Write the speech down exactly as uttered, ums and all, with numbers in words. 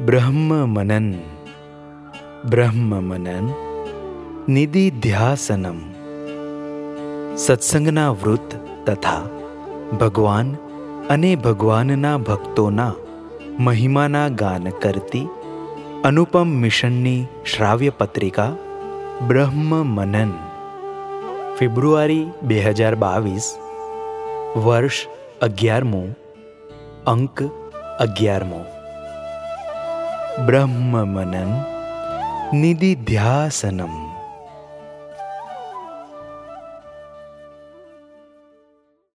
બ્રહ્મ મનન બ્રહ્મ મનન નિધિધ્યાસનમ. સત્સંગના વૃત્ત તથા ભગવાન અને ભગવાનના ભક્તોના મહિમાના ગાન કરતી અનુપમ મિશનની શ્રાવ્ય પત્રિકા બ્રહ્મ મનન, ફેબ્રુઆરી બે હજાર બાવીસ, વર્ષ અગિયારમો, અંક અગિયારમો. બ્રહ્મ મનન નિધિધ્યાસનમ.